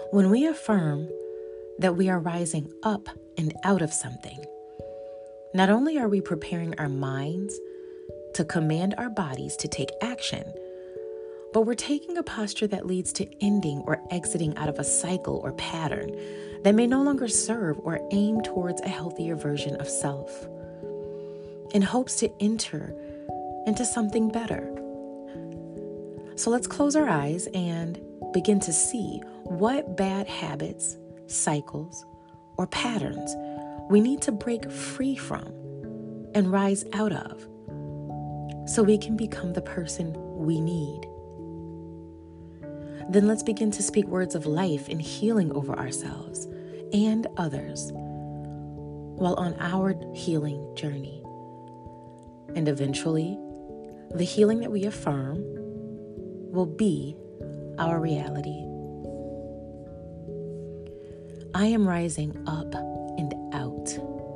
When we affirm that we are rising up and out of something, not only are we preparing our minds to command our bodies to take action, but we're taking a posture that leads to ending or exiting out of a cycle or pattern that may no longer serve or aim towards a healthier version of self, in hopes to enter into something better. So let's close our eyes and begin to see what bad habits, cycles, or patterns we need to break free from and rise out of so we can become the person we need. Then let's begin to speak words of life and healing over ourselves and others while on our healing journey. And eventually, the healing that we affirm will be our reality. I am rising up and out.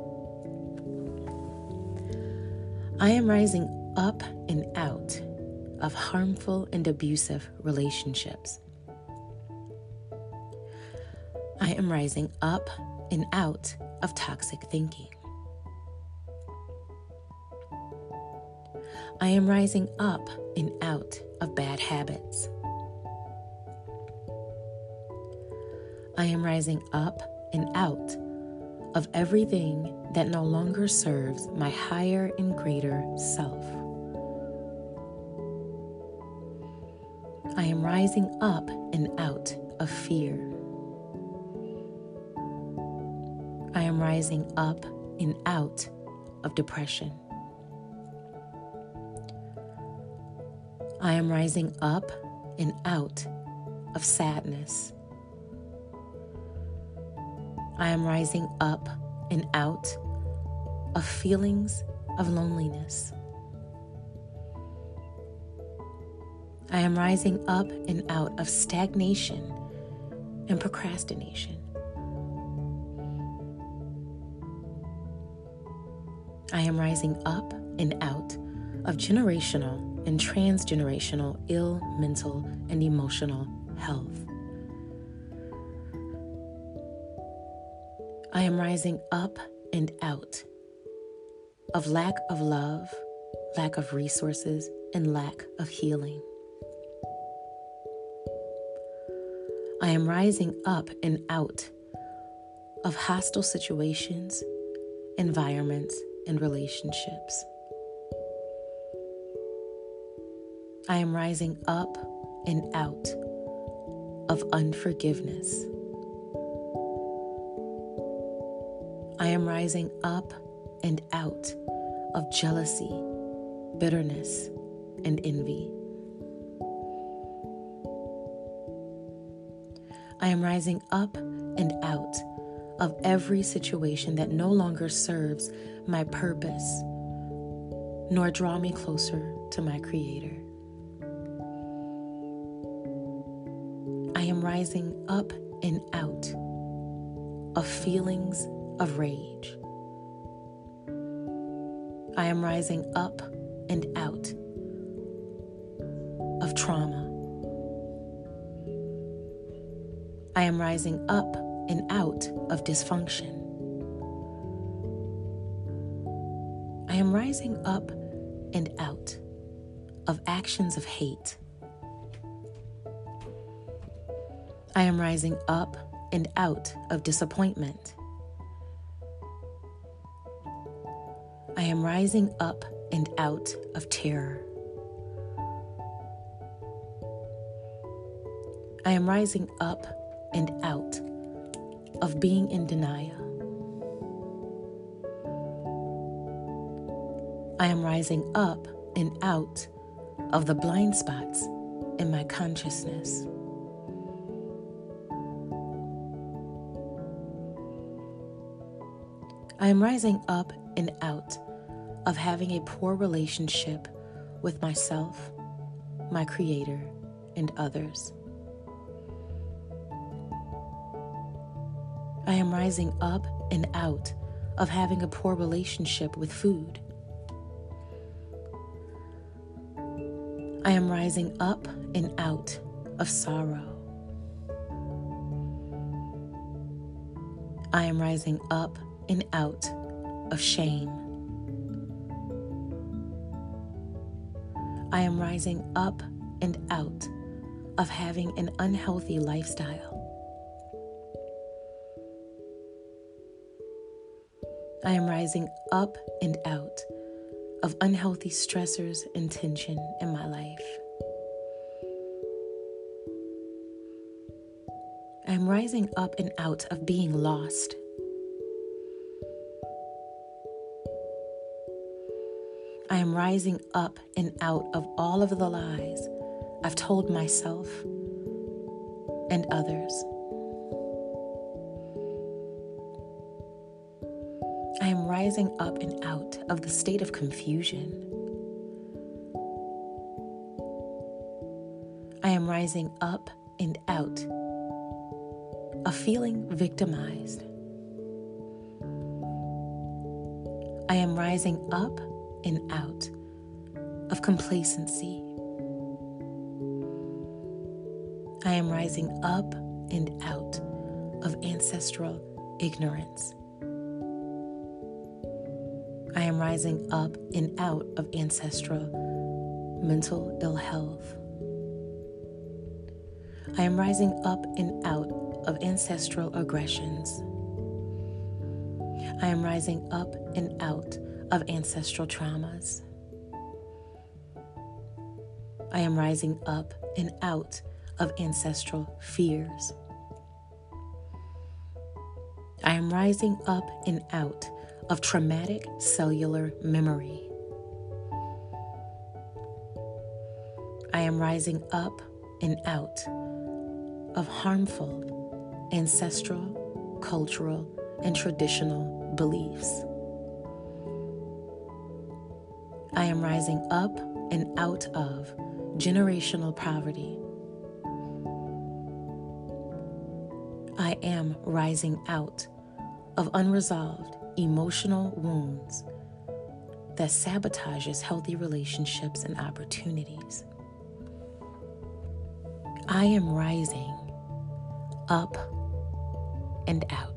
I am rising up and out of harmful and abusive relationships. I am rising up and out of toxic thinking. I am rising up and out of bad habits. I am rising up and out of everything that no longer serves my higher and greater self. I am rising up and out of fear. I am rising up and out of depression. I am rising up and out of sadness. I am rising up and out of feelings of loneliness. I am rising up and out of stagnation and procrastination. I am rising up and out of generational and transgenerational ill mental and emotional health. I am rising up and out of lack of love, lack of resources, and lack of healing. I am rising up and out of hostile situations, environments, and relationships. I am rising up and out of unforgiveness. I am rising up and out of jealousy, bitterness, and envy. I am rising up and out of every situation that no longer serves my purpose, nor draw me closer to my Creator. I am rising up and out of feelings of rage. I am rising up and out of trauma. I am rising up and out of dysfunction. I am rising up and out of actions of hate. I am rising up and out of disappointment. I am rising up and out of terror. I am rising up and out of being in denial. I am rising up and out of the blind spots in my consciousness. I am rising up and out of having a poor relationship with myself, my Creator, and others. I am rising up and out of having a poor relationship with food. I am rising up and out of sorrow. I am rising up and out of shame. I am rising up and out of having an unhealthy lifestyle. I am rising up and out of unhealthy stressors and tension in my life. I am rising up and out of being lost. I am rising up and out of all of the lies I've told myself and others. I am rising up and out of the state of confusion. I am rising up and out of feeling victimized. I am rising up and out of complacency. I am rising up and out of ancestral ignorance. I am rising up and out of ancestral mental ill health. I am rising up and out of ancestral aggressions. I am rising up and out of ancestral traumas. I am rising up and out of ancestral fears. I am rising up and out of traumatic cellular memory. I am rising up and out of harmful ancestral, cultural, and traditional beliefs. I am rising up and out of generational poverty. I am rising out of unresolved emotional wounds that sabotages healthy relationships and opportunities. I am rising up and out.